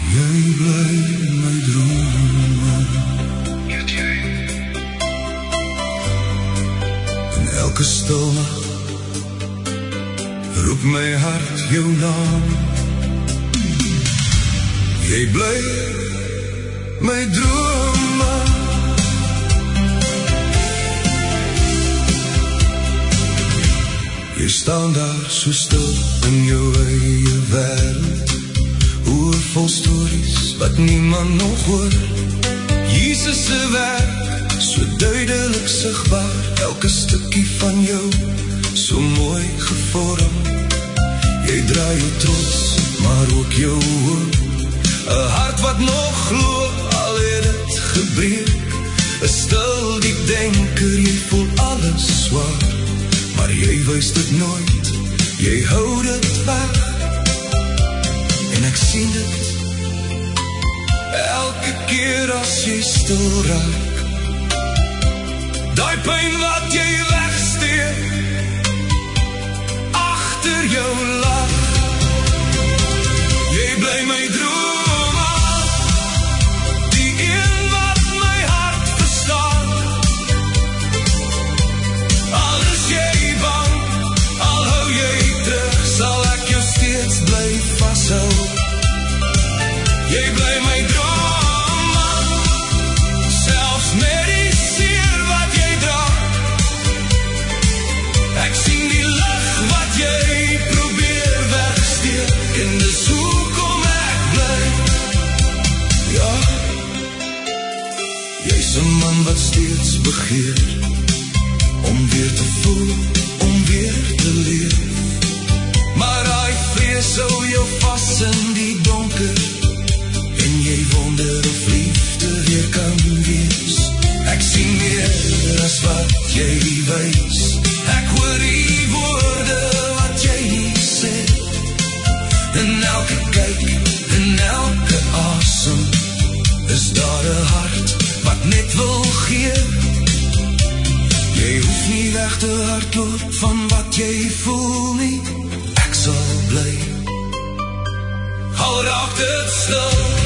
Jy bly my drome. Weet jy? In elke stil nacht roep my hart jou naam. Jy bly my drome. Jy staan daar so stil in jou eie wêreld, oor vol stories wat niemand nog hoor. Jesus se werk, so duidelik sigbaar, elke stukkie van jou, so mooi gevorm. Jy draai jou trots, maar ook jou hoop, 'n hart wat nog glo, al het het gebreek. 'n stil diep denker, jy voel alles swaar, maar jy wys dit nooit, jy hou dit weg. En ek sien dit elke keer as jy stil raak, daai pyn wat jy wegsteek agter jou lach. Jy bly my drome, die een wat my hart verstaan. Al is jy bang, al hou jy terug, sal ek jou steeds bly vashou. Jy bly my drome, selfs met die seer wat jy dra. Ek sien die lig wat jy probeer wegsteek, en dis hoekom ek bly. Ja, jy's 'n man wat steeds begeer om weer te voel, om weer te leef. Maar hy vrees hou jou vas in die donker, en jy wonder of liefde weer kan wees. Ek sien meer as wat jy wys, ek hoor die woorde wat jy sê. In elke kyk, in elke asem, is daar 'n hart wat net wil gee. Jy hoef nie weg te hardloop van wat jy voel nie, ek sal bly. Al raak dit stil,